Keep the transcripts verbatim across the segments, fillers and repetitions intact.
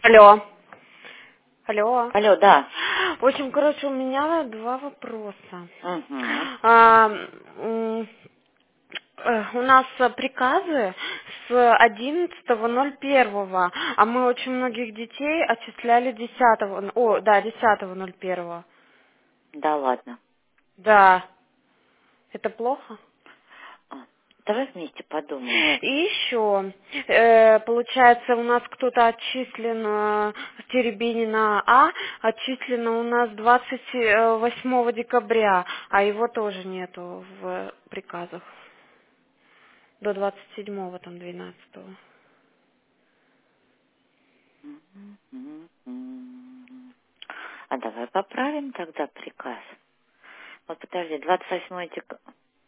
Алло. Алло. Алло, да. В общем, короче, у меня два вопроса. Угу. А, м, э, у нас э, приказы с одиннадцатого ноль первого, а мы очень многих детей отчисляли десятого, о, да, десятого ноль первого. Да ладно. Да. Это плохо? А, Давай вместе подумаем. И еще, э, получается, у нас кто-то отчислен э, с Теребинина А, отчислено у нас двадцать восьмого декабря, а его тоже нету в приказах. До двадцать седьмого, там, двенадцатого. М-м-м. А давай поправим тогда приказ. Вот подожди, двадцать восьмое декабря.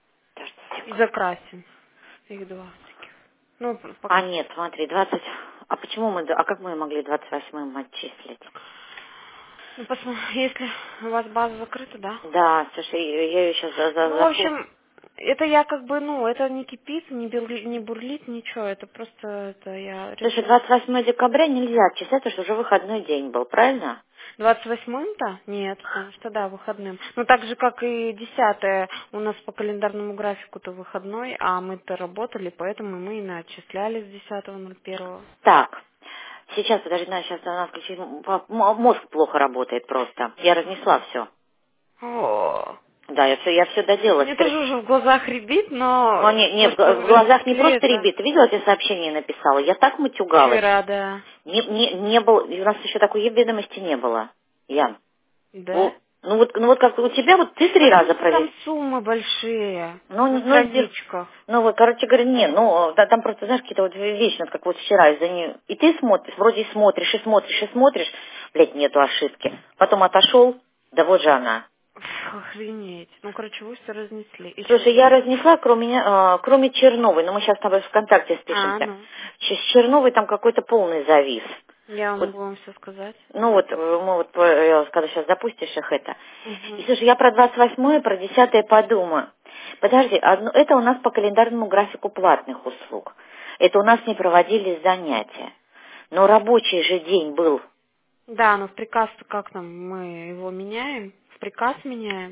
И Подожди. закрасим. Их два таких. Ну, А пока. нет, смотри, двадцать. А почему мы, а как мы могли двадцать восьмым отчислить? Ну, посмотри, если у вас база закрыта, да? Да, слушай, я ее сейчас за, за, Ну, в захлоп- общем, это я как бы, ну, это не кипит, не, бурли- не бурлит, ничего, это просто, это я Слушай, решила. двадцать восьмое декабря нельзя отчислять, потому что уже выходной день был, правильно? двадцать восьмым-то? Нет, потому что, да, выходным. Ну, так же, как и десятое, у нас по календарному графику-то выходной, а мы-то работали, поэтому мы и отчисляли с десятого ноль первого. Так, сейчас, подожди, надо сейчас она включить. М- м- Мозг плохо работает просто. Я разнесла все. О, Да, я все, я все доделала. мне тоже уже в глазах рябит, Но но не, не, в просто г- в уже глазах не просто это ребит. Видела, я тебе сообщение написала? Я так матюгалась. вчера, да. Не, не, не было, и у нас еще такой ведомости не было, Ян. Да? Ну, ну вот, ну вот как у тебя, вот ты три Потому раза что там провели. суммы большие Ну, на ну, сдел- страничках. ну, вот, короче говоря, не, ну, да, там просто, знаешь, какие-то вот вещи, вот как вот вчера из-за нее. И ты смотришь, вроде и смотришь, и смотришь, и смотришь, блядь, нету ошибки. Потом отошел, да вот же она. Фу, охренеть. Ну, короче, вы все разнесли. И что Слушай, там? я разнесла, кроме, меня, э, кроме Черновой, но мы сейчас с тобой ВКонтакте А, спишемся. ну. Щ- С Черновой там какой-то полный завис. Я Вот, могу вам все сказать. ну вот, э, мы вот, э, когда сейчас запустишь их это. И Угу. слушай, я про двадцать восьмое, про десятое подумаю. Подожди, одно- это у нас по календарному графику платных услуг. Это у нас не проводились занятия. Но рабочий же день был. Да, но в приказ-то как нам? Мы его меняем? В приказ меняем?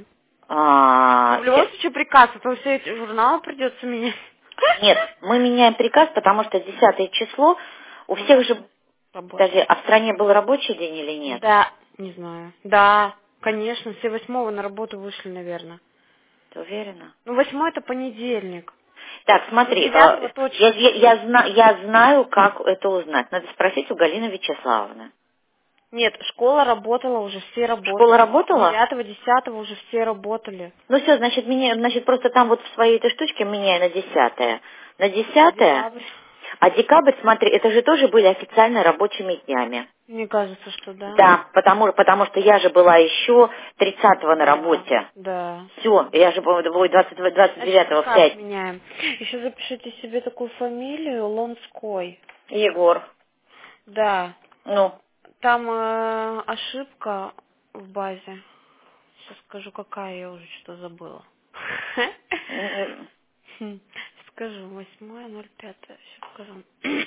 Ну, а, в любом те- случае приказ, а то все эти журналы придется менять. нет, мы меняем приказ, потому что десятое число у У всех нас же. Подожди, рабочий. а в стране был рабочий день или нет? Да, не знаю. Да, конечно, все восьмого на работу вышли, наверное. Ты уверена? Ну, восьмой это понедельник. Так, Ну, смотри, девятого э, я, точно я, нет. я зна- я знаю, как это узнать. Надо спросить у Галины Вячеславовны. Нет, школа работала уже, все Школа работали. работала? Девятого, десятого уже все работали. Ну все, значит, меня, значит, просто там вот в своей этой штучке меняй на десятое. На А десятое, декабрь? а декабрь, смотри, это же тоже были официально рабочими днями. Мне кажется, что да. Да, потому, потому что я же была еще тридцатого на Да, работе. да. Все, я же была ой, двадцать, двадцать Значит, девятого в приказ пять. меняем. Еще запишите себе такую фамилию Лонской. Егор, Да. ну, Там э, ошибка в базе. Сейчас скажу, какая, я уже что-то забыла. м, Хм, Скажу, восьмое ноль пятое. Сейчас скажу.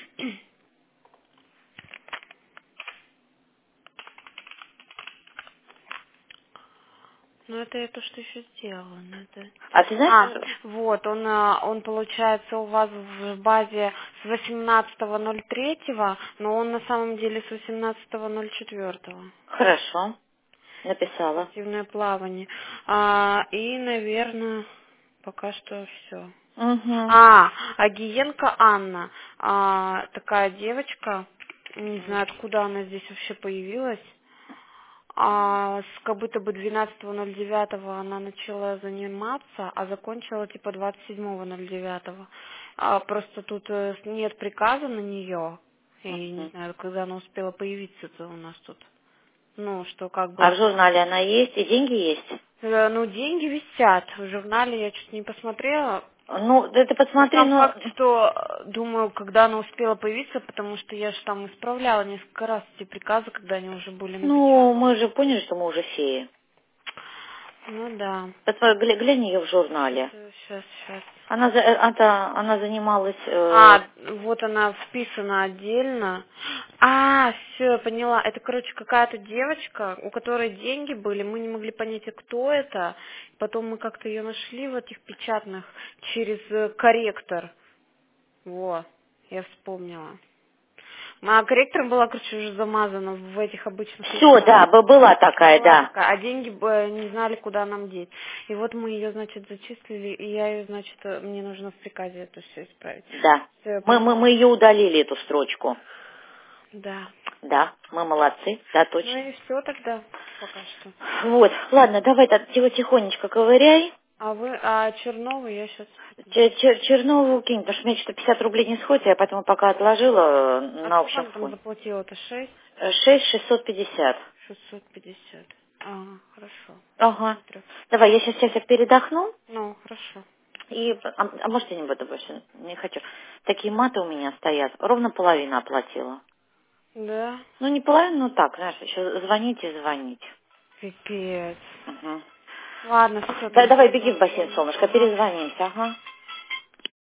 Ну, это я то, что еще сделала. ну, это- а ты знаешь, А, вот, он, а, он получается у вас в базе с восемнадцатого ноль третьего, но он на самом деле с восемнадцатого ноль четвертого. хорошо, написала. Спортивное плавание. А, и, наверное, пока что все. Угу. А, Агиенко Анна, а, такая девочка, не знаю, откуда она здесь вообще появилась. А с как будто бы двенадцатого ноль девятого она начала заниматься, а закончила типа двадцать седьмого ноль девятого. А просто тут э, нет приказа на нее. И не знаю, когда она успела появиться-то у нас тут. Ну, что как А бы... в журнале она есть и деньги есть? э, Ну, деньги висят. В журнале я что-то не посмотрела. Ну, да ты Но посмотри, сам ну, факт, что э, думаю, когда она успела появиться, потому что я же там исправляла несколько раз эти приказы, когда они уже были ну, напечатаны. мы же поняли, что мы уже феи. Ну да. Посмотри, гля- глянь ее в журнале. Сейчас, сейчас. Она, за- э, она, она занималась... э, А, вот она вписана отдельно. А, все, я поняла. Это, короче, какая-то девочка, у которой деньги были, мы не могли понять, а кто это. Потом мы как-то ее нашли в этих печатных через э, корректор. Во, я вспомнила. А корректор была, короче, уже замазана в этих обычных Все, вещах. да, б- была такая, Была да. такая, а деньги бы не знали, куда нам деть. И вот мы ее, значит, зачислили, и я ее, значит, э, мне нужно в приказе это все исправить. Да. Всё, я Мы, мы, поняла. мы ее удалили, эту строчку. Да. Да, мы молодцы, да, Ну точно. и все тогда, пока что. Вот, ладно, давай так тихо- тихонечко ковыряй. А вы, а Чернову я сейчас... Чер- Чер- Чернову кинь, потому что мне что-то пятьдесят рублей не сходит, я поэтому пока отложила э, А на сколько общем она там фоне. заплатила-то? Шесть? Шесть шестьсот пятьдесят. Шестьсот пятьдесят. А, хорошо. Ага. Посмотрю. Давай, я сейчас часик передохну. Ну, хорошо. И, а, а может, я не буду больше, не хочу. Такие маты у меня стоят, ровно половину оплатила. Да? Ну, не половину, ну так, знаешь, еще звонить и звонить. Пипец. Угу. Ладно, все Да, тогда. давай, беги в бассейн, солнышко, Ага. перезвонимся, ага.